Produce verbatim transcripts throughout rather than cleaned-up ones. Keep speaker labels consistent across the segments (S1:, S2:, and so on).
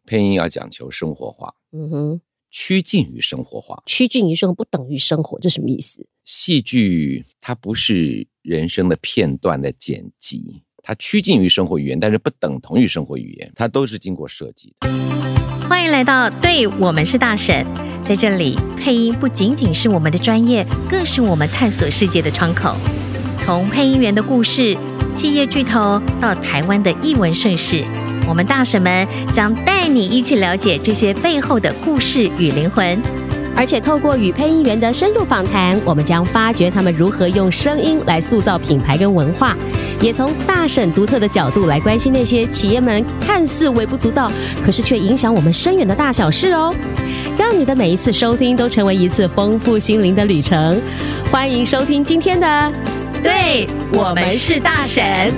S1: 配音要讲求生活化，
S2: 嗯哼，
S1: 趋近于生活化。
S2: 趋近于生活不等于生活，这什么意思？
S1: 戏剧它不是人生的片段的剪辑，它趋近于生活语言，但是不等同于生活语言，它都是经过设计的。
S3: 欢迎来到对我们是大婶，在这里配音不仅仅是我们的专业，更是我们探索世界的窗口。从配音员的故事、企业巨头到台湾的艺文盛事，我们大婶们将带你一起了解这些背后的故事与灵魂。
S2: 而且透过与配音员的深入访谈，我们将发掘他们如何用声音来塑造品牌跟文化，也从大婶独特的角度来关心那些企业们看似微不足道，可是却影响我们深远的大小事哦。让你的每一次收听都成为一次丰富心灵的旅程。欢迎收听今天的对我们是大婶。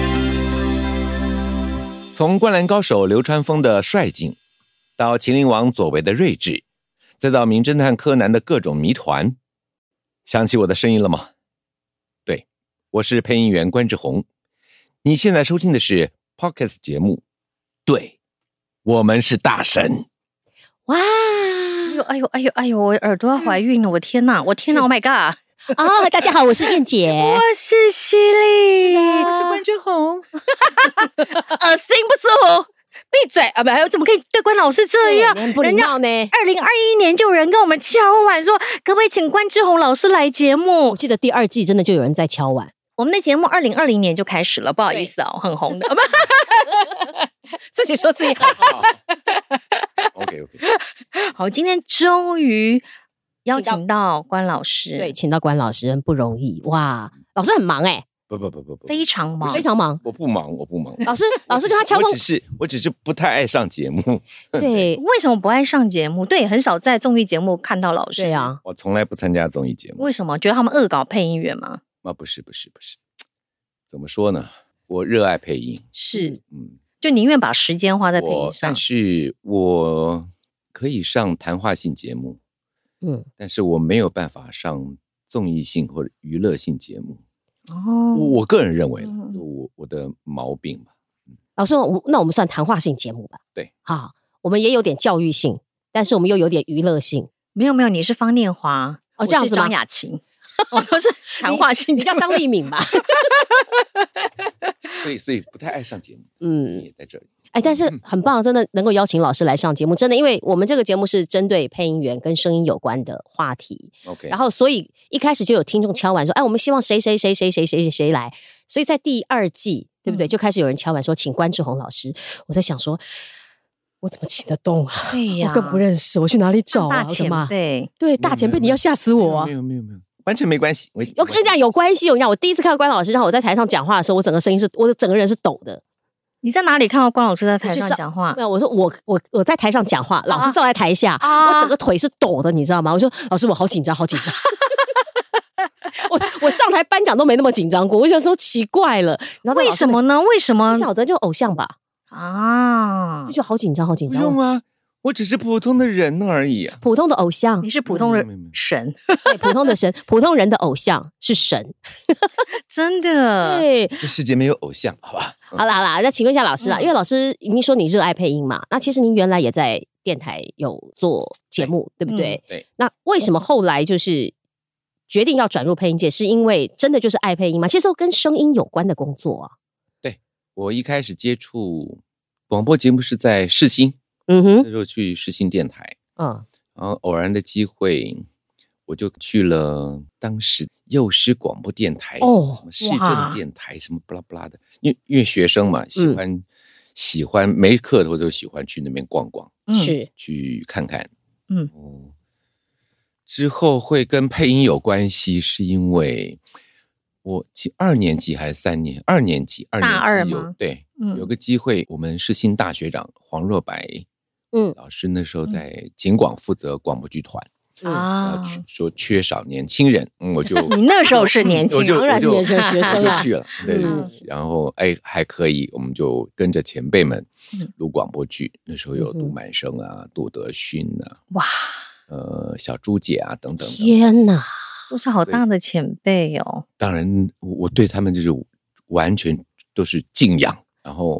S1: 从灌篮高手流川枫的率劲，到麒麟王佐为的睿智，再到名侦探柯南的各种谜团，想起我的声音了吗？对，我是配音员关志宏。你现在收听的是 Podcast 节目，对，我们是大神。
S3: 哇！哎呦哎呦哎呦哎呦！我耳朵要怀孕了！我天哪！我天哪 ！Oh my god！
S2: 啊，大家好，我是燕姐，
S3: 我是犀利，
S1: 我是关志宏。
S3: 恶心不舒服！闭嘴啊！不，怎么可以对关老师这样？
S2: 不礼貌呢。
S3: 二零二一年就有人跟我们敲碗说，可不可以请关志宏老师来节目？
S2: 我记得第二季真的就有人在敲碗。
S3: 我们的节目二零二零年就开始了，不好意思哦，很红的。
S2: 自己说自己很红。
S1: OK OK。
S3: 好，今天终于邀请到关老师，
S2: 对，请到关老师很不容易哇，老师很忙哎、欸。
S1: 不不不不不，
S3: 非常忙，
S2: 非常忙。
S1: 我不忙，我不忙。
S2: 老师，老师跟他敲通，
S1: 我只是我只是不太爱上节目。
S2: 对，
S3: 为什么不爱上节目？对，很少在综艺节目看到老师。
S2: 对啊，
S1: 我从来不参加综艺节目。
S3: 为什么？觉得他们恶搞配音员吗？
S1: 啊，不是不是不是，怎么说呢？我热爱配音，
S3: 是，
S1: 嗯，
S3: 就宁愿把时间花在配音上。
S1: 但是我可以上谈话性节目，嗯，但是我没有办法上综艺性或者娱乐性节目。哦，我我个人认为，嗯、我我的毛病吧。
S2: 老师，那我们算谈话性节目吧？
S1: 对，
S2: 好，我们也有点教育性，但是我们又有点娱乐性。
S3: 没有没有，你是方念华，
S2: 哦，这样子吗？
S3: 张雅琴，我都是谈话性，
S2: 你叫张丽敏吧？
S1: 所以所以不太爱上节目，嗯，也在这里。
S2: 哎，但是很棒，真的能够邀请老师来上节目，真的，因为我们这个节目是针对配音员跟声音有关的话题。
S1: OK，
S2: 然后所以一开始就有听众敲碗说，哎，我们希望谁谁谁谁谁谁谁来，所以在第二季，对不对？嗯、就开始有人敲碗说，请关志宏老师。我在想说，我怎么请得动啊？
S3: 对呀，
S2: 我更不认识，我去哪里找啊？
S3: 大前辈，
S2: 对，大前辈，你要吓死我、啊！
S1: 没有没有没有。完全没关系，我
S2: 我跟你讲有关系。我跟你讲，我第一次看到关老师，然后我在台上讲话的时候，我整个声音是，我整个人是抖的。
S3: 你在哪里看到关老师在台上讲话？
S2: 没有，我说我我我在台上讲话，老师站在台下，啊、我整个腿是抖的，你知道吗？我说老师，我好紧张，好紧张。我我上台颁奖都没那么紧张过，我想说奇怪了，你知道
S3: 为什么呢？为什么？
S2: 不晓得，就偶像吧。
S3: 啊，
S2: 就觉得好紧张，好紧张。
S1: 不用啊。我只是普通的人而已、啊，
S2: 普通的偶像。
S3: 你是普通人神，
S2: 对，普通的神，普通人的偶像是神，
S3: 真的。
S2: 对，
S1: 这世界没有偶像，好吧？
S2: 好啦好啦，那请问一下老师啊，嗯、因为老师您说你热爱配音嘛，那其实您原来也在电台有做节目， 对, 对不对？
S1: 嗯、对。
S2: 那为什么后来就是决定要转入配音界？是因为真的就是爱配音吗？其实都跟声音有关的工作啊。
S1: 对，我一开始接触广播节目是在世新。
S2: 嗯哼，
S1: 那时候去世新电台，
S2: 嗯，
S1: 然后偶然的机会，我就去了当时幼师广播电台，哦，什么市政电台，什么不拉不拉的，因为因为学生嘛，喜欢、嗯、喜欢没课头就喜欢去那边逛逛，
S2: 是、嗯、
S1: 去看看，
S3: 嗯，
S1: 哦，之后会跟配音有关系，是因为我二年级还是三年，二年级，二年级有大二吗？对、嗯，有个机会，我们世新大学长黄若白。嗯，老师那时候在警广负责广播剧团啊、嗯，说缺少年轻人，嗯，我就
S3: 你那时候是年轻人，
S2: 当然是年轻学生
S1: 啊，就去了，对，嗯、然后哎还可以，我们就跟着前辈们录广播剧，那时候有杜满生啊、杜德勋啊，
S3: 哇，
S1: 呃，小朱姐啊等等，
S2: 天哪，
S3: 都是好大的前辈哦。
S1: 当然，我对他们就是完全都是敬仰，然后。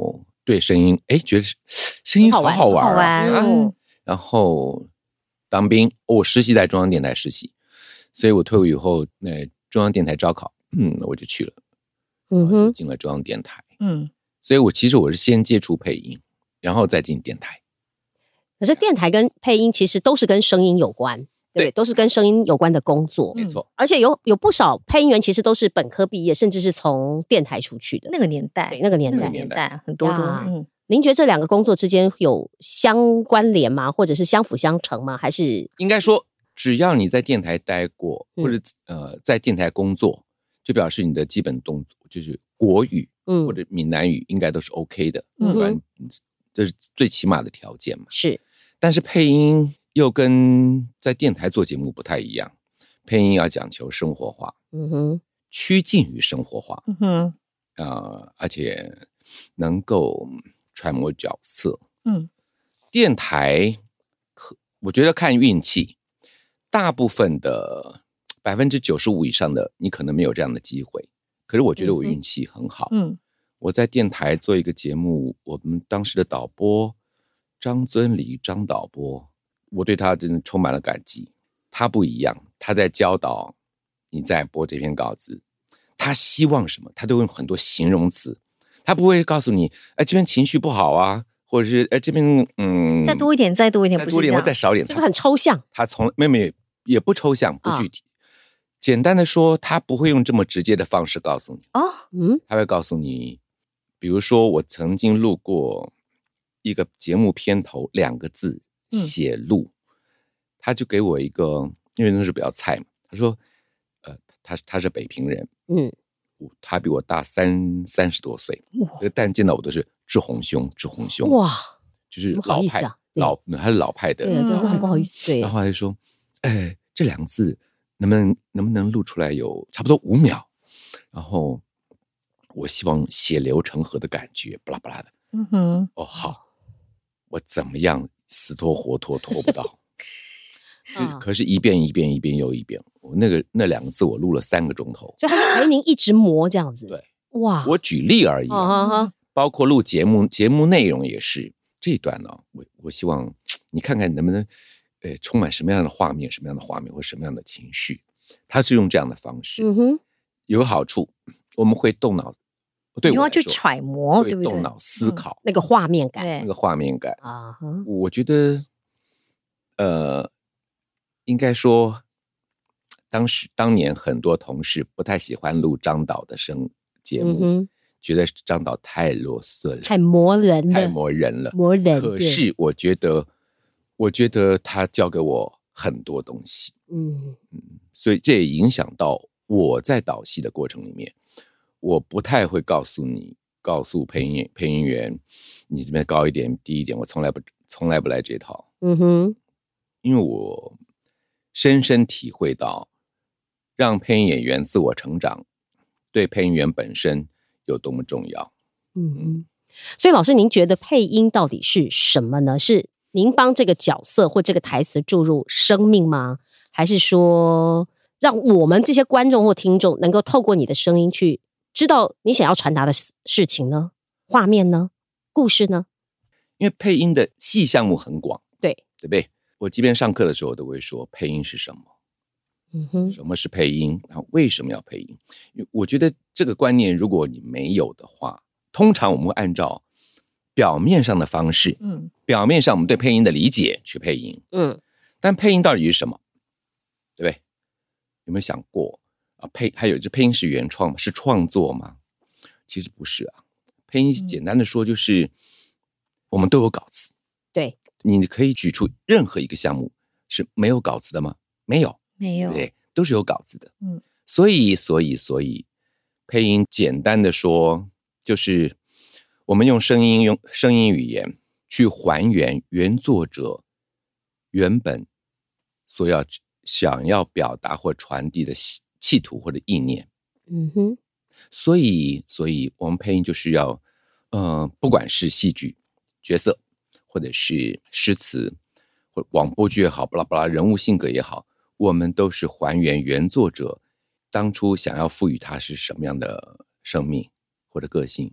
S1: 对声音，哎，觉得声音好好玩，
S3: 好玩啊。嗯、
S1: 然后当兵，我实习在中央电台实习，所以我退伍以后，那中央电台招考，嗯，我就去了，嗯哼，就进了中央电台，嗯，所以我其实我是先接触配音，然后再进电台。
S2: 可是电台跟配音其实都是跟声音有关。对，都是跟声音有关的工作，
S1: 没错。
S2: 而且有有不少配音员其实都是本科毕业，甚至是从电台出去的。
S3: 那个年代，
S2: 对，那个年代，
S3: 那个年代很多都。嗯，
S2: 您觉得这两个工作之间有相关联吗？或者是相辅相成吗？还是
S1: 应该说，只要你在电台待过，或者、嗯、呃在电台工作，就表示你的基本动作就是国语，嗯，或者闽南语应该都是 OK 的，嗯，不然这是最起码的条件嘛。
S2: 是，
S1: 但是配音又跟在电台做节目不太一样，配音要讲求生活化，嗯哼，趋近于生活化，嗯哼，呃，而且能够揣摩角色，嗯，电台我觉得看运气，大部分的百分之九十五以上的你可能没有这样的机会，可是我觉得我运气很好，嗯，我在电台做一个节目，我们当时的导播张尊礼张导播。我对他真的充满了感激，他不一样，他在教导你在播这篇稿子，他希望什么，他都用很多形容词，他不会告诉你，哎，这边情绪不好啊，或者是哎这边嗯，
S3: 再多一点，再多一点，
S1: 再多一点，或再少一点，
S2: 就是很抽象。
S1: 他从没有没有也不抽象，不具体，啊、简单的说，他不会用这么直接的方式告诉你哦，嗯，他会告诉你，比如说我曾经录过一个节目片头两个字。写路、嗯，他就给我一个，因为那是比较菜嘛。他说，呃，他他是北平人，嗯，他比我大三三十多岁，但见到我都是志宏兄，志宏兄，哇，就是老派，啊、老还是老派的，
S2: 对，真的很不好意思。对，
S1: 然后他就说，哎，这两个字能不能能不能录出来有差不多五秒？然后我希望血流成河的感觉，巴拉巴拉的。嗯哼，哦好，我怎么样？死拖活拖拖不到，就可是一遍一遍一遍又一遍，我那个那两个字我录了三个钟头，
S2: 所以他是陪您一直磨这样子。
S1: 对，哇，我举例而已，啊、包括录节目，节目内容也是这一段呢、哦。我我希望你看看能不能，呃，充满什么样的画面，什么样的画面或什么样的情绪，他是用这样的方式，嗯哼，有好处，我们会动脑。对，
S3: 你要去揣摩，对不对？
S1: 动脑思考、
S2: 嗯、那个画面感，
S1: 那个画面感啊，我觉得，呃，应该说，当时当年很多同事不太喜欢录张导的声节目、嗯，觉得张导太啰嗦了，
S2: 太磨人了，
S1: 太磨人了，
S2: 磨人。
S1: 可是我觉得，我觉得他教给我很多东西，嗯嗯，所以这也影响到我在导戏的过程里面。我不太会告诉你，告诉配音配音员，你这边高一点、低一点，我从来不从来不来这套。嗯哼，因为我深深体会到，让配音演员自我成长，对配音员本身有多么重要。
S2: 嗯哼，所以老师，您觉得配音到底是什么呢？是您帮这个角色或这个台词注入生命吗？还是说，让我们这些观众或听众能够透过你的声音去知道你想要传达的事情呢？画面呢？故事呢？
S1: 因为配音的细项目很广，
S2: 对
S1: 对不对？我即便上课的时候，我都会说配音是什么？嗯哼，什么是配音？然后为什么要配音？因为我觉得这个观念，如果你没有的话，通常我们会按照表面上的方式，嗯，表面上我们对配音的理解去配音，嗯，但配音到底是什么？对不对？有没有想过？啊，配还有这配音是原创吗？是创作吗？其实不是啊。配音简单的说就是，嗯、我们都有稿子。
S2: 对，
S1: 你可以举出任何一个项目是没有稿子的吗？没有，
S3: 没有，
S1: 对，都是有稿子的。嗯，所以，所以，所以，配音简单的说，就是我们用声音、用声音语言去还原原作者原本所要想要表达或传递的企图或者意念。嗯哼，所以所以我们配音就是要呃不管是戏剧角色或者是诗词或广播剧也好，巴拉巴拉人物性格也好，我们都是还原原作者当初想要赋予他是什么样的生命或者个性。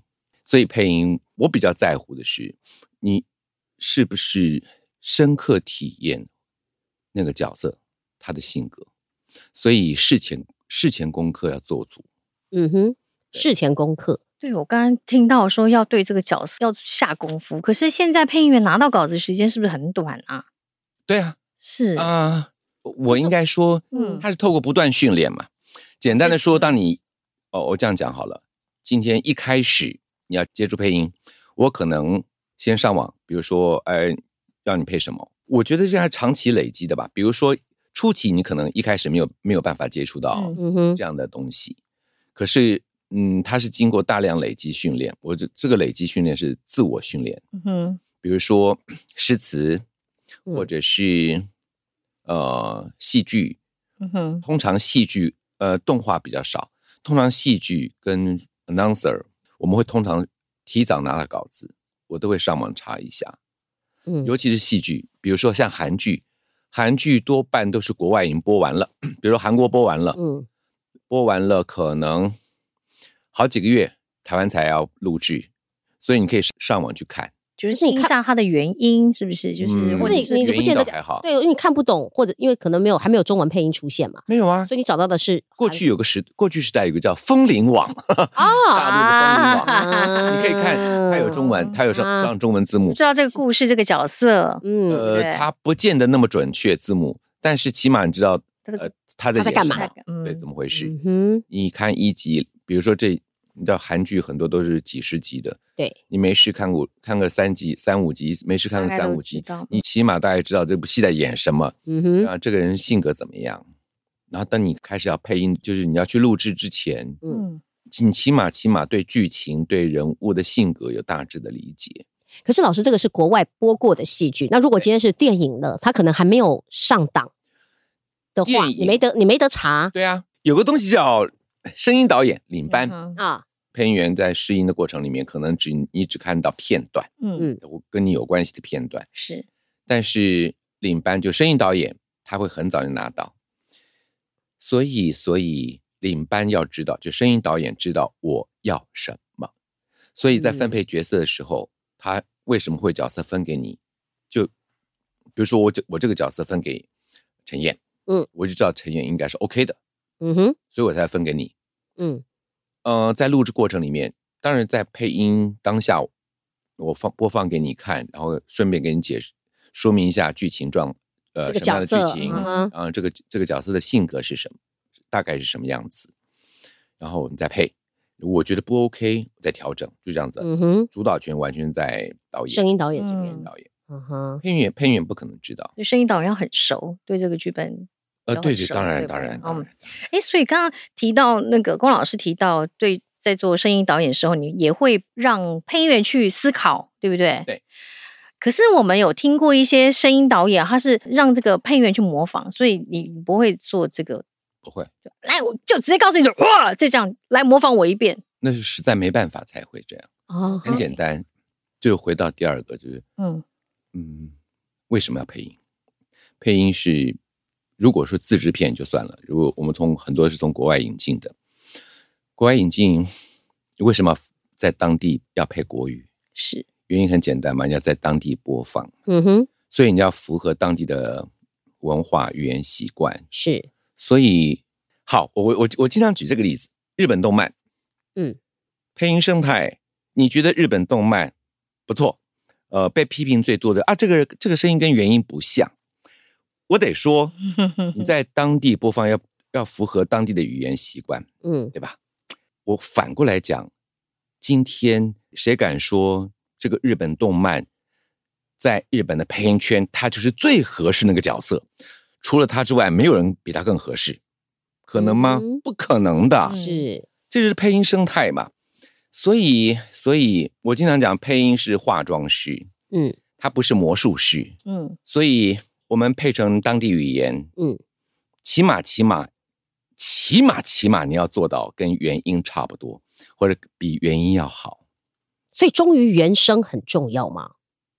S1: 所以配音我比较在乎的是你是不是深刻体验那个角色他的性格，所以事前事前功课要做足。
S2: 嗯哼，事前功课。
S3: 对，我刚刚听到说要对这个角色要下功夫，可是现在配音员拿到稿子时间是不是很短啊？
S1: 对啊，
S3: 是
S1: 啊、呃，我应该说，嗯，他是透过不断训练嘛。简单的说，当你哦，我这样讲好了，今天一开始你要接触配音，我可能先上网，比如说，哎，要你配什么？我觉得这样长期累积的吧。比如说初期你可能一开始没有没有办法接触到这样的东西，嗯、可是。嗯，它是经过大量累积训练，我这这个累积训练是自我训练，嗯哼，比如说诗词，或者是、嗯、呃戏剧，嗯哼，通常戏剧呃动画比较少，通常戏剧跟 announcer 我们会通常提早拿到稿子，我都会上网查一下，嗯，尤其是戏剧，比如说像韩剧，韩剧多半都是国外已经播完了，比如说韩国播完了，嗯，播完了可能。好几个月台湾才要录制，所以你可以上网去看，
S3: 就是听一下它的原因是不是？就是、嗯、或者
S2: 是你不见得还好，对，因为你看不懂，或者因为可能没有还没有中文配音出现嘛，
S1: 没有啊，
S2: 所以你找到的是
S1: 过去有个时过去时代有个叫风铃网啊，大陆的风铃网，啊、你可以看它有中文，它有上上中文字幕，
S3: 知道这个故事这个角色，
S1: 嗯，呃，它不见得那么准确字幕，但是起码你知道呃他在
S2: 他在干嘛，
S1: 对，怎么回事？嗯、你看一集，比如说这。你知道韩剧很多都是几十集的，
S2: 对，
S1: 你没事看过看个三集三五集，没事看个三五集，你起码大概知道这部戏在演什么，嗯哼，然后这个人性格怎么样，然后当你开始要配音，就是你要去录制之前，嗯，你起码起码对剧情对人物的性格有大致的理解。
S2: 可是老师，这个是国外播过的戏剧，那如果今天是电影了，它可能还没有上档的话，你没得你没得查。
S1: 对啊，有个东西叫声音导演领班、嗯、啊。配音员在试音的过程里面，可能只你只看到片段，嗯，跟你有关系的片段
S3: 是，
S1: 但是领班就声音导演，他会很早就拿到，所以所以领班要知道，就声音导演知道我要什么，所以在分配角色的时候，嗯、他为什么会角色分给你？就比如说我我这个角色分给陈燕，嗯，我就知道陈燕应该是 OK 的，嗯哼，所以我才分给你，嗯。呃，在录制过程里面，当然在配音当下，我放播放给你看，然后顺便给你解释说明一下剧情状，呃，
S2: 这个
S1: 什么样的剧情，嗯、呃，这个这个角色的性格是什么，大概是什么样子，然后你再配，我觉得不 OK， 再调整，就这样子。嗯哼，主导权完全在导演，
S2: 声音导演这边，
S1: 导演，嗯哼，配音员配音员不可能知道，
S3: 对，声音导演要很熟，对这个剧本。
S1: 呃，对对，当然当然，当然。
S3: 哎，所以刚刚提到那个龚老师提到，对，在做声音导演的时候，你也会让配音员去思考，对不对？
S1: 对。
S3: 可是我们有听过一些声音导演，他是让这个配音员去模仿，所以你不会做这个。
S1: 不会。
S3: 来，我就直接告诉你，哇，就这样来模仿我一遍。
S1: 那是实在没办法才会这样。哦。很简单，就回到第二个，就是嗯嗯，为什么要配音？配音是。如果说自制片就算了，如果我们从很多是从国外引进的，国外引进为什么在当地要配国语？
S3: 是
S1: 原因很简单嘛，你要在当地播放，嗯哼，所以你要符合当地的文化、语言习惯。
S2: 是，
S1: 所以好，我我我经常举这个例子，日本动漫，嗯，配音生态，你觉得日本动漫不错？呃，被批评最多的啊，这个这个声音跟原音不像。我得说，你在当地播放要要符合当地的语言习惯，嗯，对吧？我反过来讲，今天谁敢说这个日本动漫在日本的配音圈，他就是最合适那个角色？除了他之外，没有人比他更合适，可能吗？嗯、不可能的，
S2: 是，
S1: 这就是配音生态嘛。所以，所以我经常讲，配音是化妆师，嗯，他不是魔术师，嗯，所以。我们配成当地语言，嗯，起码起码起码起码你要做到跟原音差不多，或者比原音要好。
S2: 所以忠于原声很重要吗？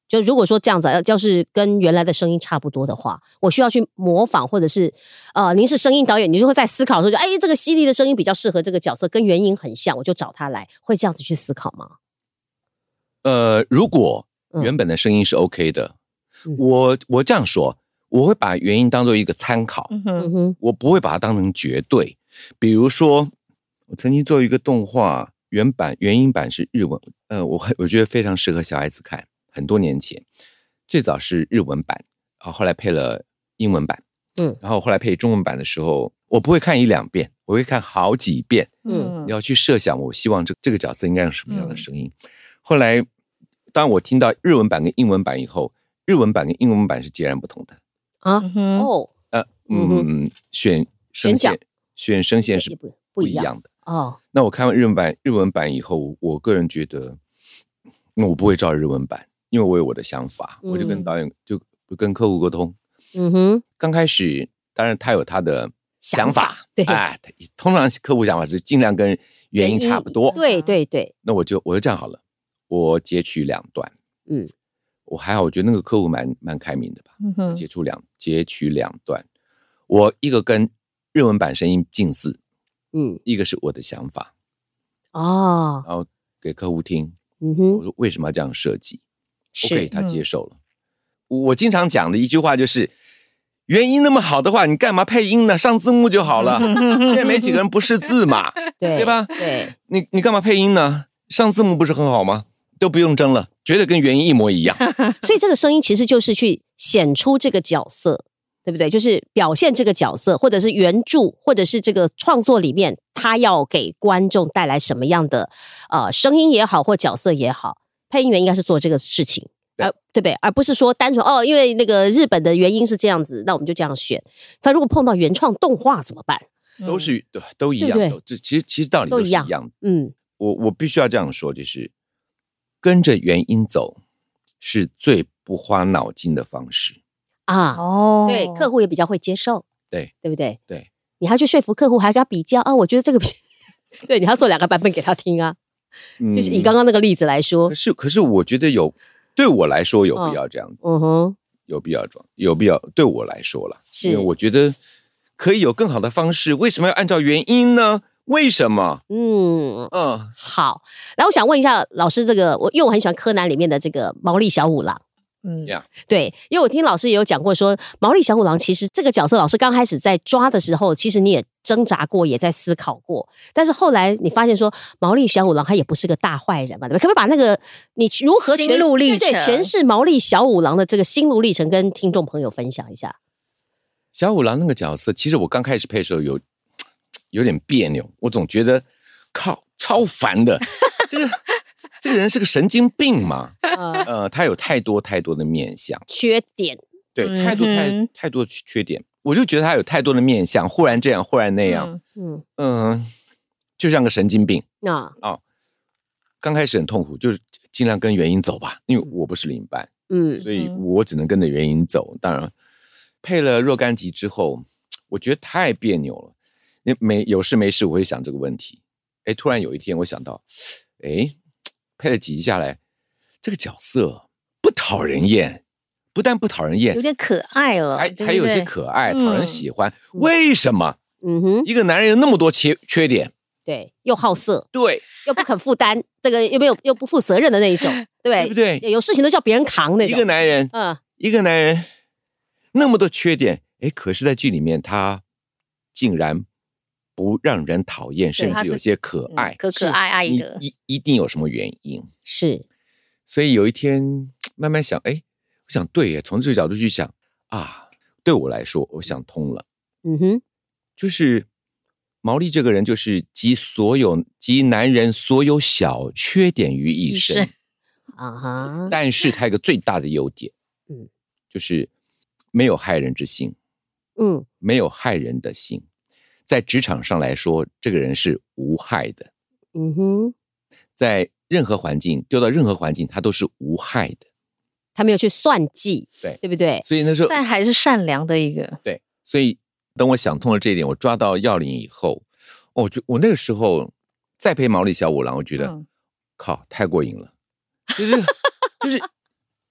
S2: 就如果说这样子，要要是跟原来的声音差不多的话，我需要去模仿，或者是呃，您是声音导演，你就会在思考的时候就，哎，这个犀利的声音比较适合这个角色，跟原音很像，我就找他来，会这样子去思考吗？
S1: 呃，如果原本的声音是 OK 的，嗯、我我这样说，我会把原音当做一个参考，嗯哼，我不会把它当成绝对。比如说，我曾经做一个动画，原版原音版是日文，呃，我我觉得非常适合小孩子看。很多年前，最早是日文版，啊，后来配了英文版，嗯，然后后来配中文版的时候，我不会看一两遍，我会看好几遍，嗯，要去设想我希望这这个角色应该用什么样的声音。嗯、后来，当我听到日文版跟英文版以后，日文版跟英文版是截然不同的
S2: 啊，哦，
S1: 呃，嗯，选声线选声线是不不一样的哦。那我看完日文版日文版以后，我个人觉得，我不会照日文版。因为我有我的想法，我就跟导演就跟客户沟通。嗯哼，刚开始当然他有他的想法，想法对，哎，通常客户想法是尽量跟原音差不多。
S2: 对对对，
S1: 那我就我就这样好了，我截取两段。嗯，我还好，我觉得那个客户蛮蛮开明的吧。嗯哼，截出两截取两段，我一个跟日文版声音近似，嗯，一个是我的想法。哦，然后给客户听。嗯哼，我说为什么要这样设计？ OK， 他接受了。嗯、我经常讲的一句话就是：原音那么好的话，你干嘛配音呢？上字幕就好了。现在没几个人不识字嘛，对, 对吧？对，你你干嘛配音呢？上字幕不是很好吗？都不用争了，绝对跟原音一模一样。
S2: 所以这个声音其实就是去显出这个角色，对不对？就是表现这个角色，或者是原著，或者是这个创作里面，他要给观众带来什么样的呃声音也好，或角色也好。配音员应该是做这个事情，呃，对不对？而不是说单纯哦，因为那个日本的原因是这样子，那我们就这样选。他如果碰到原创动画怎么办？
S1: 都是都都一样，对对，这其实其实道理都是一样的。嗯，我我必须要这样说，就是跟着原音走是最不花脑筋的方式
S2: 啊。哦，对，客户也比较会接受，
S1: 对，
S2: 对不对？
S1: 对，
S2: 你还去说服客户，还跟他比较啊？我觉得这个，对，你要做两个版本给他听啊。就是以刚刚那个例子来说，
S1: 可是可是我觉得有对我来说有必要这样，嗯哼，有必要装，有必要对我来说了，是因为我觉得可以有更好的方式，为什么要按照原因呢？为什么？嗯
S2: 嗯，好，然后我想问一下老师，这个我因为我很喜欢柯南里面的这个毛利小五郎。嗯， yeah. 对，因为我听老师也有讲过说，毛利小五郎其实这个角色，老师刚开始在抓的时候，其实你也挣扎过，也在思考过，但是后来你发现说，毛利小五郎他也不是个大坏人嘛，对不对？可不可以把那个你如何
S3: 心路历程，
S2: 对对，诠释毛利小五郎的这个心路历程，跟听众朋友分享一下？
S1: 小五郎那个角色，其实我刚开始配的时候有有点别扭，我总觉得靠超烦的，这个。这个人是个神经病嘛？呃，他有太多太多的面相、
S2: 缺点，
S1: 对，太多太、嗯、太多缺点，我就觉得他有太多的面相，忽然这样，忽然那样，嗯嗯、呃，就像个神经病啊哦。刚开始很痛苦，就是尽量跟原音走吧，因为我不是领班，嗯，所以我只能跟着原音走。当然，配了若干集之后，我觉得太别扭了。你没有事没事，我会想这个问题。哎，突然有一天我想到，哎。配了几集下来，这个角色不讨人厌，不但不讨人厌，
S3: 有点可爱了，
S1: 还还有些可爱，讨人喜欢。嗯、为什么？嗯哼，一个男人有那么多缺缺点，
S2: 对，又好色，
S1: 对，
S2: 又不肯负担，这个又没有又不负责任的那一种，对
S1: 不对？
S2: 有事情都叫别人扛那种。
S1: 一个男人，嗯，一个男人那么多缺点，哎，可是在剧里面他竟然。不让人讨厌，甚至有些可爱，
S3: 嗯、可可爱爱的，
S1: 一一定有什么原因？
S2: 是，
S1: 所以有一天慢慢想，哎，我想对耶，从这个角度去想啊，对我来说，我想通了。嗯哼，就是毛利这个人，就是集所有集男人所有小缺点于一身啊哈，但是他有一个最大的优点，嗯，就是没有害人之心，嗯，没有害人的心。在职场上来说，这个人是无害的。嗯哼，在任何环境丢到任何环境，他都是无害的。
S2: 他没有去算计，
S1: 对
S2: 对不对？
S1: 所以那时候，
S3: 但还是善良的一个。
S1: 对，所以等我想通了这一点，我抓到要领以后，哦，我就我那个时候再配毛利小五郎，我觉得、嗯、靠太过瘾了，就是就是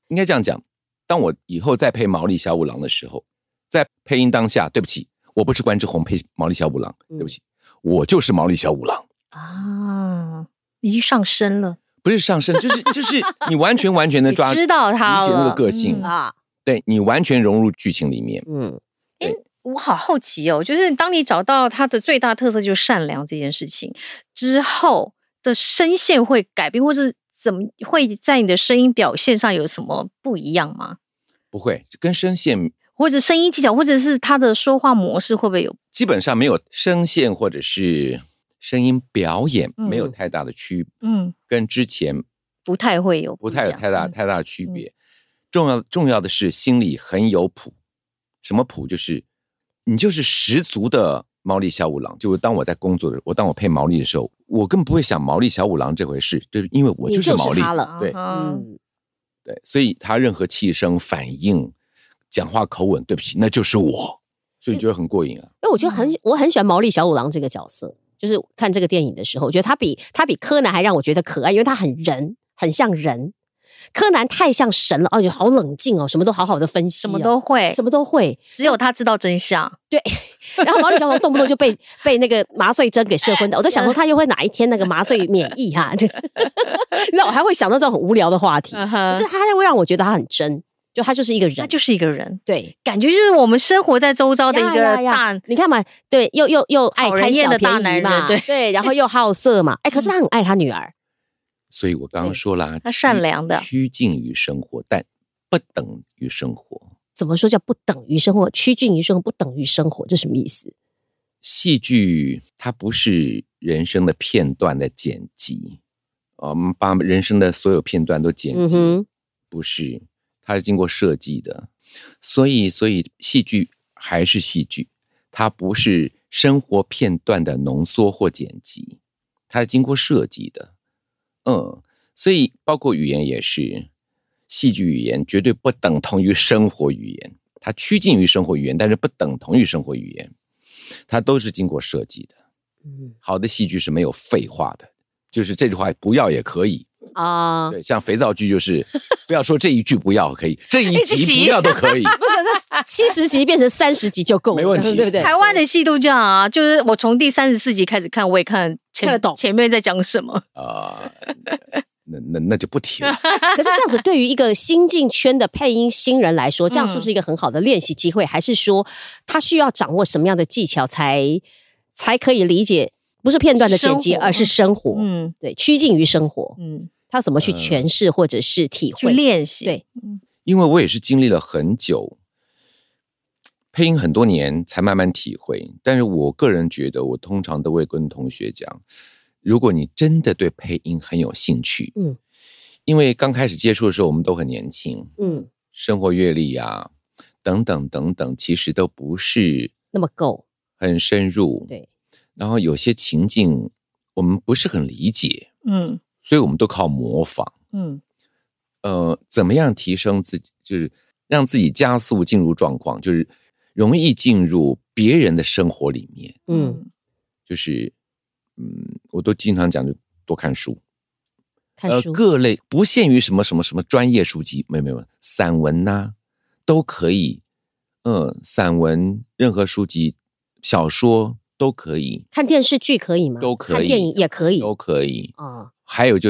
S1: 应该这样讲，当我以后再配毛利小五郎的时候，在配音当下，对不起，我不是关之宏配毛利小五郎，对不起，我就是毛利小五郎
S3: 啊，已经上身了。
S1: 不是上身，就是就是你完全完全的抓
S3: 知道他
S1: 理解那个个性、
S3: 嗯、啊，
S1: 对你完全融入剧情里面。
S3: 嗯，哎，我好好奇哦，就是当你找到他的最大特色就是善良这件事情之后的声线会改变，或是怎么会在你的声音表现上有什么不一样吗？
S1: 不会，跟声线
S3: 或者声音技巧，或者是他的说话模式会不会有？
S1: 基本上没有声线或者是声音表演没有太大的区别，嗯，跟之前
S3: 不太会有
S1: 不太有太大、嗯、太大的区别。重要重要的是心里很有谱，什么谱？就是你就是十足的毛利小五郎。就当我在工作的，我当我配毛利的时候，我根本不会想毛利小五郎这回事，就是因为我就是毛利，
S2: 你就是他了，
S1: 对，嗯，对，所以他任何气声、反应、讲话口吻，对不起，那就是我，所以觉得很过瘾啊。
S2: 因为我觉得很我很喜欢毛利小五郎这个角色。就是看这个电影的时候，我觉得他比他比柯南还让我觉得可爱，因为他很人，很像人。柯南太像神了，哦，就好冷静哦，什么都好好的分析、哦，
S3: 什么都会，
S2: 什么都会，
S3: 只有他知道真相。
S2: 对，然后毛利小五郎动不动就被被那个麻醉针给射昏的，我在想说他又会哪一天那个麻醉免疫哈、啊？那我还会想到这种很无聊的话题，可、uh-huh. 是他会让我觉得他很真。就他就是一个人，
S3: 他就是一个人，
S2: 对，
S3: 感觉就是我们生活在周遭的一个大，呀呀呀
S2: 你看嘛，对，又又又爱贪小
S3: 的大男人，对
S2: 对，然后又好色嘛，哎，可是他很爱他女儿，
S1: 所以我刚刚说了，
S3: 他善良的，
S1: 趋近于生活，但不等于生活。
S2: 怎么说叫不等于生活？趋近于生活，不等于生活，这什么意思？
S1: 戏剧它不是人生的片段的剪辑，我们把人生的所有片段都剪辑，嗯、不是。它是经过设计的，所以所以戏剧还是戏剧，它不是生活片段的浓缩或剪辑，它是经过设计的。嗯，所以包括语言也是，戏剧语言绝对不等同于生活语言，它趋近于生活语言，但是不等同于生活语言，它都是经过设计的。嗯，好的戏剧是没有废话的，就是这句话不要也可以。啊、uh ，对，像肥皂剧就是不要说这一句不要可以，这一集不要都可以，不
S2: 是这七十集变成三十集就够了，
S1: 没问题，
S2: 对不对？
S3: 台湾的戏都这样啊，就是我从第三十四集开始看，我也看看得懂前面在讲什么啊、
S1: 呃，那那那就不提了。
S2: 可是这样子，对于一个新进圈的配音新人来说，这样是不是一个很好的练习机会？嗯、还是说他需要掌握什么样的技巧才才可以理解？不是片段的剪辑，而是生活，嗯，对，趋近于生活，嗯。他怎么去诠释或者是体会、
S3: 去练习？
S2: 对，
S1: 因为我也是经历了很久，配音很多年才慢慢体会。但是我个人觉得，我通常都会跟同学讲，如果你真的对配音很有兴趣，嗯，因为刚开始接触的时候我们都很年轻，嗯，生活阅历啊等等等等，其实都不是
S2: 那么够，
S1: 很深入，
S2: 对。
S1: 然后有些情境我们不是很理解，嗯。所以我们都靠模仿，嗯，呃，怎么样提升自己，就是让自己加速进入状况，就是容易进入别人的生活里面，嗯，就是，嗯，我都经常讲，就多看书，
S2: 看书，
S1: 呃，各类不限于什么什么什么专业书籍，没有没有，散文呐、啊、都可以，嗯，散文任何书籍、小说都可以，
S2: 看电视剧可以吗？
S1: 都可以，
S2: 看电影也可以，
S1: 都可以啊。哦还有就是，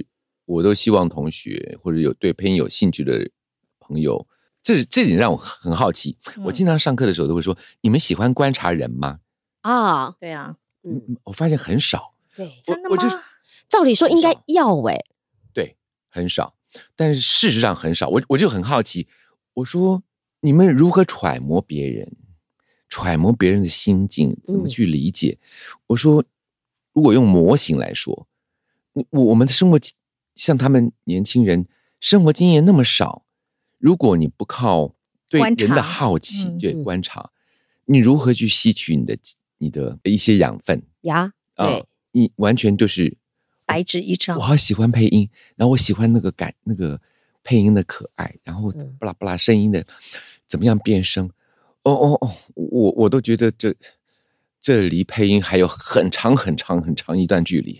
S1: 我都希望同学或者有对配音有兴趣的朋友，这这点让我很好奇。嗯、我经常上课的时候都会说：“你们喜欢观察人吗？”
S3: 啊，对啊，
S1: 嗯，我发现很少。
S2: 对，
S3: 真的吗？
S2: 就照理说应该要哎、欸，
S1: 对，很少。但是事实上很少。我我就很好奇，我说你们如何揣摩别人，揣摩别人的心境，怎么去理解？嗯、我说，如果用模型来说。我我们的生活像他们年轻人生活经验那么少，如果你不靠对人的好奇，对观察，你如何去吸取你的你的一些养分
S2: 呀？对、呃，
S1: 你完全就是
S3: 白纸一张。
S1: 我好喜欢配音，然后我喜欢那个感那个配音的可爱，然后巴拉巴拉声音的怎么样变声？哦哦哦，我我都觉得这这离配音还有很长很长很长一段距离啊。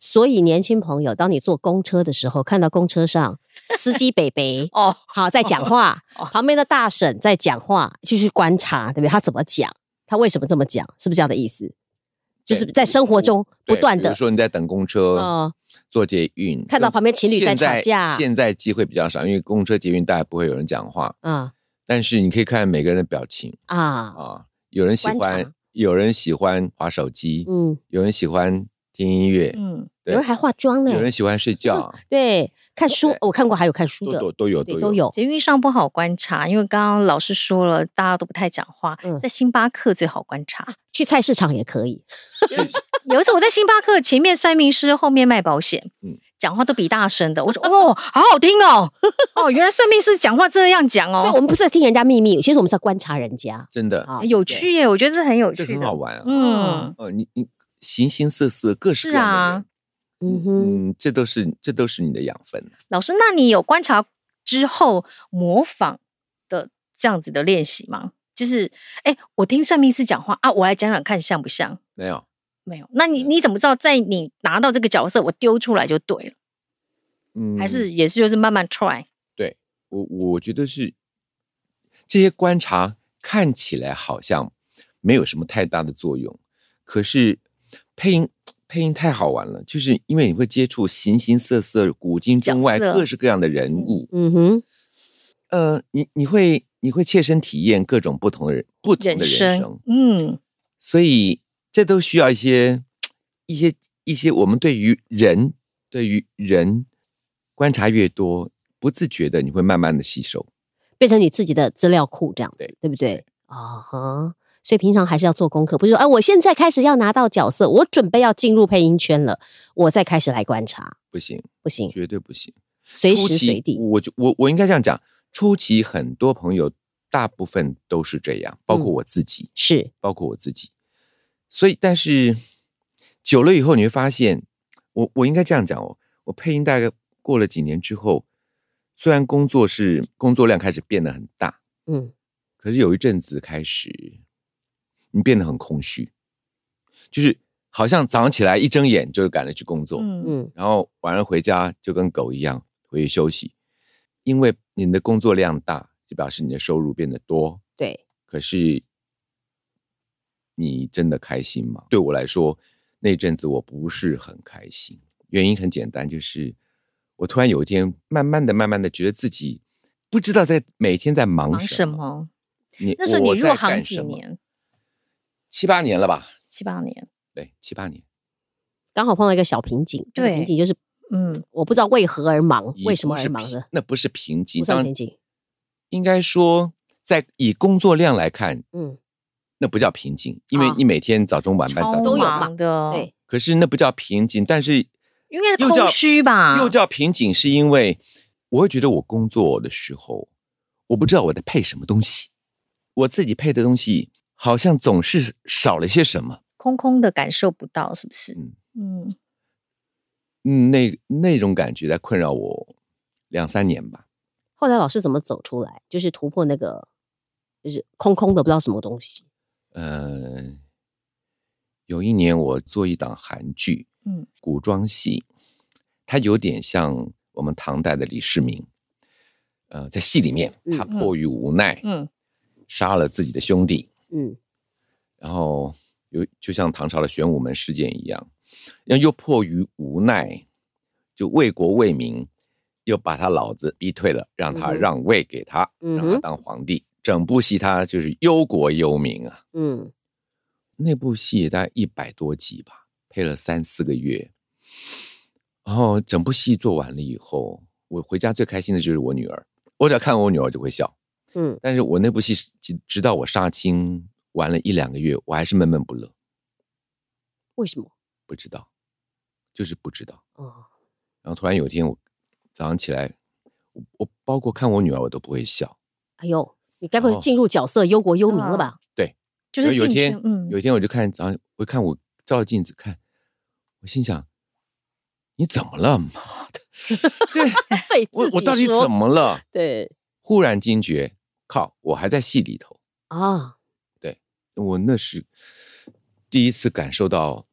S2: 所以年轻朋友，当你坐公车的时候，看到公车上司机北北哦，好在讲话，哦、旁边的大婶在讲话，就去观察，对不对？他怎么讲？他为什么这么讲？是不是这样的意思？就是在生活中不断的，
S1: 比如说你在等公车，嗯，坐捷运，
S2: 看到旁边情侣在吵架。
S1: 现在机会比较少，因为公车、捷运大概不会有人讲话，嗯，但是你可以看每个人的表情啊啊，有人喜欢，有人喜欢滑手机，嗯，有人喜欢听音乐，嗯。
S2: 有人还化妆呢，
S1: 有人喜欢睡觉，
S2: 嗯、对，看书，我看过，还有看书的，
S1: 都都有，都
S2: 都有。
S3: 捷运上不好观察，因为刚刚老师说了，大家都不太讲话。嗯、在星巴克最好观察，啊、
S2: 去菜市场也可以。
S3: 有一次我在星巴克前面算命师，后面卖保险，嗯，讲话都比大声的。我说哦，好好听哦，哦，原来算命师讲话这样讲哦。
S2: 所以我们不是在听人家秘密，其实我们是在观察人家，
S1: 真的、
S3: 啊、有趣耶，我觉得这很有趣的，
S1: 这很好玩啊。嗯，哦，你你形形色色，各式各样的人。嗯哼，这都是这都是你的养分。
S3: 老师，那你有观察之后模仿的这样子的练习吗？就是，哎，我听算命师讲话啊，我来讲讲看像不像？
S1: 没有，
S3: 没有。那你你怎么知道在你拿到这个角色，我丢出来就对了？嗯，还是也是就是慢慢 try。
S1: 对，我我觉得是这些观察看起来好像没有什么太大的作用，可是配音。配音太好玩了，就是因为你会接触形形色色、古今中外各式各样的人物。嗯哼，呃，你你会你会切身体验各种不同的人、不同的人生。人生嗯，所以这都需要一些一些一些我们对于人对于人观察越多，不自觉的你会慢慢的吸收，
S2: 变成你自己的资料库，这样子，对对不对？啊哈。所以平常还是要做功课，不是说啊，我现在开始要拿到角色，我准备要进入配音圈了，我再开始来观察，
S1: 不行，
S2: 不行，
S1: 绝对不行，
S2: 随时随地。
S1: 我就我我应该这样讲，初期很多朋友大部分都是这样，包括我自己，嗯、
S2: 是，
S1: 包括我自己。所以，但是久了以后，你会发现，我我应该这样讲哦，我配音大概过了几年之后，虽然工作是工作量开始变得很大，嗯，可是有一阵子开始。你变得很空虚，就是好像早上起来一睁眼就赶着去工作，嗯，然后晚上回家就跟狗一样回去休息，因为你的工作量大，就表示你的收入变得多，
S2: 对。
S1: 可是你真的开心吗？对我来说，那阵子我不是很开心，原因很简单，就是我突然有一天，慢慢的、慢慢的觉得自己不知道在每天在忙什么。
S3: 忙什么？
S1: 你
S3: 那时候你入行几年？
S1: 七八年了吧，
S3: 七八年，
S1: 对，七八年，
S2: 刚好碰到一个小瓶颈。对，瓶颈就是，嗯，我不知道为何而忙，为什么而忙的？
S1: 那不是瓶颈，
S2: 不算瓶颈，
S1: 应该说，在以工作量来看，嗯，那不叫瓶颈，因为你每天早中晚班早
S2: 都有
S3: 嘛，
S2: 对。
S1: 可是那不叫瓶颈，但是
S3: 因为空虚吧，
S1: 又叫瓶颈，是因为我会觉得我工作的时候，我不知道我在配什么东西，我自己配的东西。好像总是少了些什么，
S3: 空空的感受不到，是不是？嗯
S1: 嗯，那那种感觉在困扰我两三年吧。
S2: 后来老师怎么走出来？就是突破那个，就是空空的不知道什么东西。
S1: 呃，有一年我做一档韩剧，嗯，古装戏，它有点像我们唐代的李世民。呃，在戏里面，他迫于无奈，嗯，杀了自己的兄弟。嗯，然后有就像唐朝的玄武门事件一样，然后又迫于无奈，就为国为民，又把他老子逼退了，让他让位给他，嗯、让他当皇帝。整部戏他就是忧国忧民啊。嗯，那部戏大概一百多集吧，配了三四个月，然后整部戏做完了以后，我回家最开心的就是我女儿，我只要看我女儿就会笑。嗯，但是我那部戏直到我杀青玩了一两个月，我还是闷闷不乐。
S2: 为什么？
S1: 不知道，就是不知道。哦。然后突然有一天，我早上起来，我, 我包括看我女儿，我都不会笑。
S2: 哎呦，你该不会进入角色忧国忧民了吧？
S1: 对，
S3: 就是
S1: 有一天，嗯，有一天我就看早上，我看我照着镜子看，我心想，你怎么了，妈的？
S2: 对，
S1: 我我到底怎么了？
S2: 对，
S1: 忽然惊觉。靠！我还在戏里头
S2: 啊！
S1: 对，我那是第一次感受到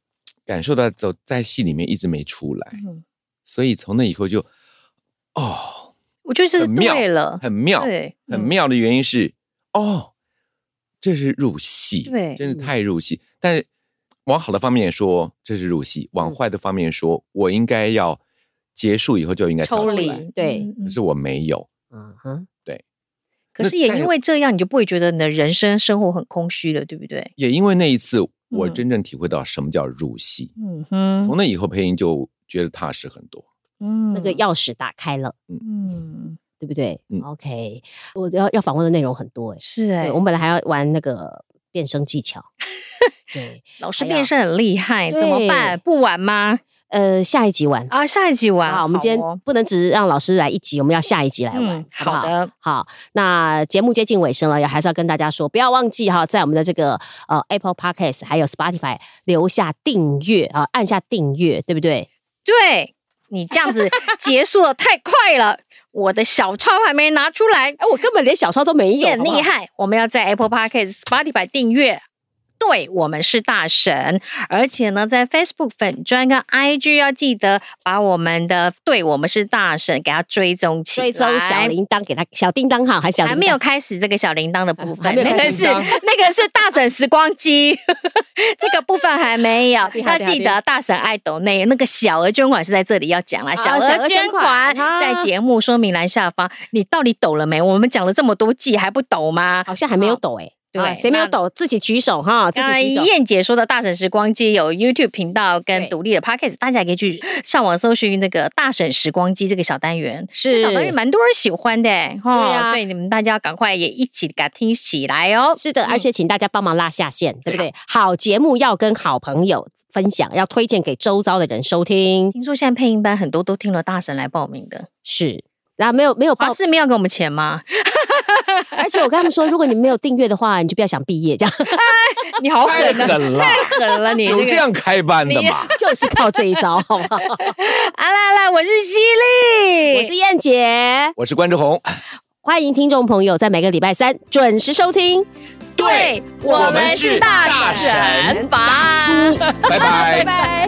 S1: 感受到走在戏里面一直没出来，嗯、所以从那以后就哦，
S3: 我觉得这是对了，
S1: 很妙，
S3: 对，
S1: 很妙的原因是、嗯、哦，这是入戏，
S3: 对，
S1: 真是太入戏。嗯、但是往好的方面说，这是入戏；往坏的方面说，我应该要结束以后就应该
S3: 抽离，对，
S1: 可是我没有，嗯哼，对。
S3: 可是也因为这样，你就不会觉得你的人生生活很空虚了，对不对？
S1: 也因为那一次，我真正体会到什么叫入戏。嗯哼，从那以后配音就觉得踏实很多。
S2: 嗯，那个钥匙打开了。嗯，对不对？嗯 ，OK， 我要要访问的内容很多哎，
S3: 是哎，
S2: 我们本来还要玩那个变声技巧。对，
S3: 老师变声很厉害，怎么办？不玩吗？
S2: 呃，下一集玩
S3: 啊，下一集玩。
S2: 好，我们今天不能只让老师来一集，我们要下一集来玩，嗯、好不好？
S3: 好的，
S2: 好。那节目接近尾声了，也还是要跟大家说，不要忘记哈，在我们的这个呃 Apple Podcast 还有 Spotify 留下订阅啊，按下订阅，对不对？
S3: 对，你这样子结束的太快了，我的小抄还没拿出来，
S2: 哎，我根本连小抄都没有，
S3: 很厉害。我们要在 Apple Podcast、Spotify 订阅。对，我们是大神，而且呢，在 Facebook 粉专跟 I G 要记得把我们的对我们是大神给它追踪起来，
S2: 追踪小铃铛给它小叮当好，还小
S3: 还没有开始这个小铃铛的部分，那个是那个是大神时光机，这个部分还没有，要记得大神爱抖内那个小额捐款是在这里要讲了，小额捐款在节目说明栏下方，你到底抖了没？我们讲了这么多季还不抖吗？
S2: 好像还没有抖哎、欸。对，谁没有抖自己举手哈，自己举手。
S3: 燕姐说的大婶时光机有 YouTube 频道跟独立的 Podcast， 大家也可以去上网搜寻那个大婶时光机这个小单元，
S2: 是
S3: 这小单元蛮多人喜欢的哈、哦啊，所以你们大家赶快也一起给它听起来哦。
S2: 是的，而且请大家帮忙拉下线，嗯、对不对？好节目要跟好朋友分享，要推荐给周遭的人收听。
S3: 听说现在配音班很多都听了大婶来报名的，
S2: 是。然后没有没有报，
S3: 是没有给我们钱吗？
S2: 而且我跟他们说，如果你没有订阅的话，你就不要想毕业这样。
S3: 你好狠、啊，
S1: 太狠了，
S3: 太狠了你！
S1: 有这样开班的吗？
S2: 就是靠这一招，好不好？
S3: 啊啦啦，我是犀利，
S2: 我是燕姐，
S1: 我是关之宏。
S2: 欢迎听众朋友在每个礼拜三准时收听。
S3: 对，我们是大神，
S1: 大叔，拜拜，
S2: 拜拜。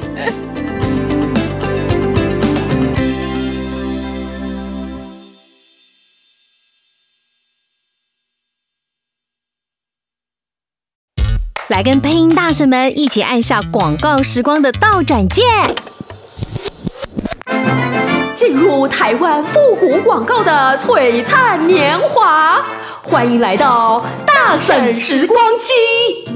S3: 来跟配音大神们一起按下广告时光的倒转键，
S4: 进入台湾复古广告的璀璨年华，欢迎来到大婶时光机。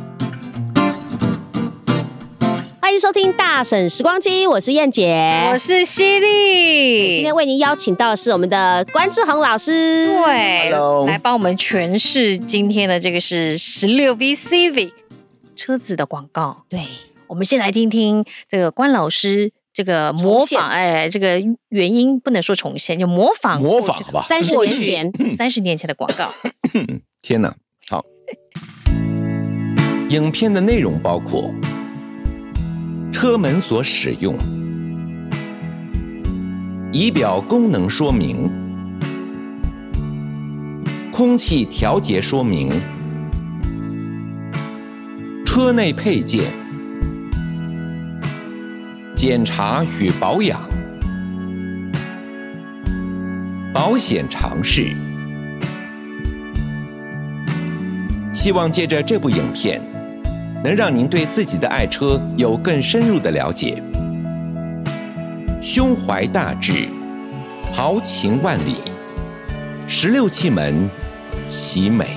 S2: 欢迎收听大婶时光机，我是燕姐，
S3: 我是犀利。
S2: 今天为您邀请到的是我们的关志宏老师，
S3: 对， Hello 来帮我们诠释今天的这个是十六 V Civic 车子的广告。
S2: 对，
S3: 我们先来听听这个关老师这个模仿，哎，这个原因不能说重现，就模仿
S1: 模仿好吧，
S2: 三十年前，
S3: 三十年前的广告。
S1: 天哪，好，影片的内容包括。车门所使用，仪表功能说明，空气调节说明，车内配件，检查与保养，保险常识。希望借着这部影片能让您对自己的爱车有更深入的了解，胸怀大志，豪情万里，十六气门，喜美。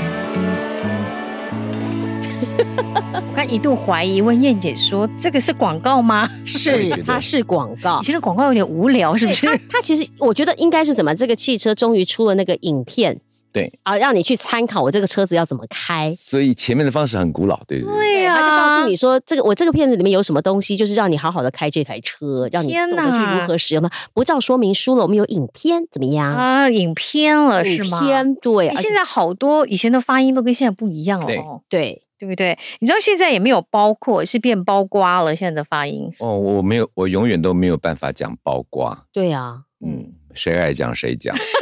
S3: 我刚一度怀疑问燕姐说：“这个是广告吗？”
S2: 是，它是广告。
S3: 以前的广告有点无聊，是不是？
S2: 它它其实我觉得应该是怎么？这个汽车终于出了那个影片。
S1: 对
S2: 啊，让你去参考我这个车子要怎么开，
S1: 所以前面的方式很古老，对不对？
S3: 对呀、
S2: 啊，他就告诉你说，这个我这个片子里面有什么东西，就是让你好好的开这台车，让你懂得去如何使用它。不照说明书了，我们有影片，怎么样
S3: 啊？影片了是吗？
S2: 影片对、
S3: 欸，现在好多以前的发音都跟现在不一样了哦，
S2: 对
S3: 对不对？你知道现在也没有包括，是变包瓜了，现在的发音
S1: 哦，我没有，我永远都没有办法讲包瓜。
S2: 对啊，
S1: 嗯，谁爱讲谁讲。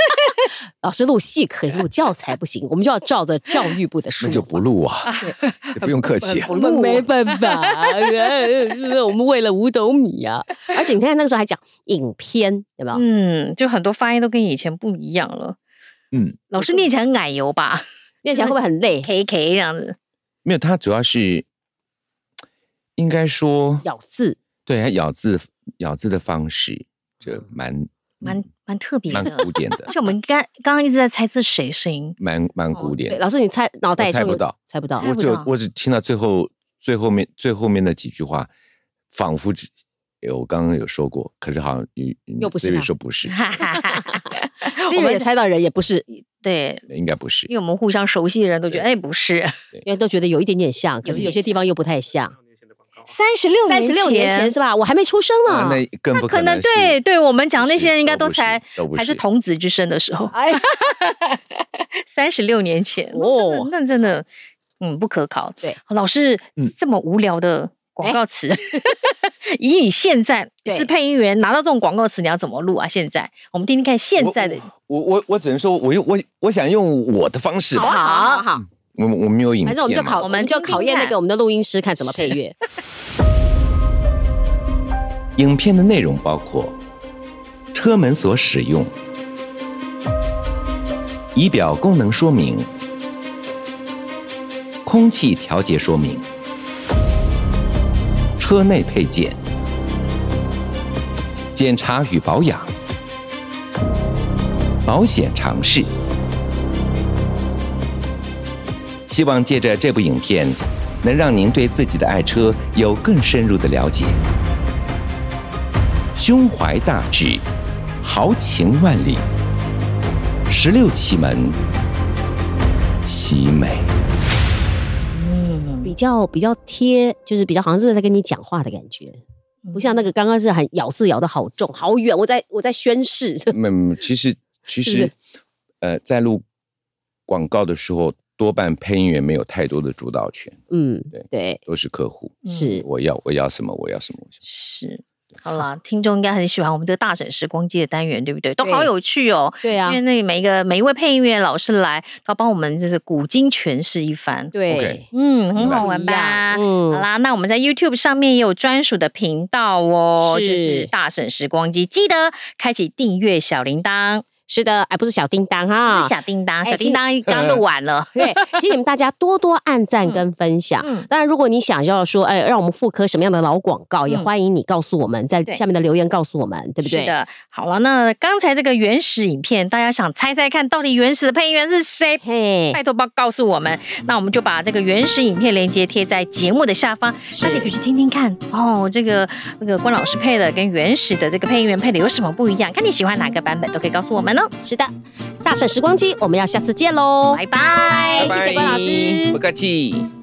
S2: 老师录戏可以录，教材不行，我们就要照着教育部的书。
S1: 那就不录啊，不用客气。
S2: 我们没办法，我们为了五斗米啊。而且你看那个时候还讲影片，有没有？
S3: 嗯，就很多发音都跟以前不一样了。嗯，老师念起来很奶油吧？
S2: 念起来会不会很累
S3: ？K K 这样子。
S1: 没有，它主要是应该说
S2: 咬字，
S1: 对，它咬字咬字的方式，这蛮。
S3: 蛮蛮特别的，
S1: 蛮古典的。
S3: 而且我们刚刚刚一直在猜这谁声音，
S1: 蛮蛮古典的。
S2: 老师，你猜脑袋
S1: 猜不到，
S2: 猜不到。
S1: 我只我只听到最后最后面最后面的几句话，仿佛只我刚刚有说过，可是好像
S2: 又不是
S1: Siri 说不是
S2: ，Siri 也猜到人也不是，
S3: 对，
S1: 应该不是，
S3: 因为我们互相熟悉的人都觉得哎不是，
S2: 因为都觉得有一点点像，可是有些地方又不太像。
S3: 三十六
S2: 三十六年前是吧？我还没出生呢。
S1: 啊、那更不可能。
S3: 那可能对对，我们讲那些人应该都才还是童子之身的时候。哎，三十六年前哦，那真的嗯不可考。
S2: 对，
S3: 老师、嗯、这么无聊的广告词，以你现在是配音员拿到这种广告词，你要怎么录啊？现在我们听听看现在的。
S1: 我我我只能说，我用我我想用我的方式。
S2: 好好好。嗯
S1: 我我没有影片，
S2: 反正我们就考，我们就考验那个我们的录音师看怎么配乐。
S1: 影片的内容包括车门所使用、仪表功能说明、空气调节说明、车内配件、检查与保养、保险常识。希望借着这部影片，能让您对自己的爱车有更深入的了解。胸怀大志，豪情万里，十六气门，喜美。
S2: 嗯，比较比较贴，就是比较好像是在跟你讲话的感觉，不像那个刚刚是很咬字咬得好重好远，我在我在宣誓。
S1: 嗯，其实其实是是呃，在录广告的时候。多半配音员没有太多的主导权，
S2: 嗯，
S1: 对
S2: 对，
S1: 都是客户，
S2: 是
S1: 我要我要什么我要什么，
S3: 是，好啦，听众应该很喜欢我们这个大婶时光机的单元，对不对？都好有趣哦，
S2: 对啊，
S3: 因为那每一个每一位配音员老师来，都要帮我们就是古今诠释一番，
S2: 对，
S1: okay,
S3: 嗯，很好玩吧？
S2: 嗯，
S3: 好啦，那我们在 YouTube 上面也有专属的频道哦，是就是大婶时光机，记得开启订阅小铃铛。
S2: 是的，哎，不是小叮当哈，
S3: 是小叮当，小叮当刚录完了。
S2: 对，请你们大家多多按赞跟分享。嗯，当然，如果你想要说，哎，让我们复刻什么样的老广告，也欢迎你告诉我们，在下面的留言告诉我们，对不对？
S3: 是的。好了，那刚才这个原始影片，大家想猜猜看到底原始的配音员是谁？嘿，拜托帮告诉我们。那我们就把这个原始影片连接贴在节目的下方，大家可以去听听看哦。这个那个关老师配的跟原始的这个配音员配的有什么不一样？看你喜欢哪个版本，都可以告诉我们哦。
S2: 是的，大婶时光机，我们要下次见喽，
S3: 拜拜，
S2: 谢谢关老师，
S1: 不客气。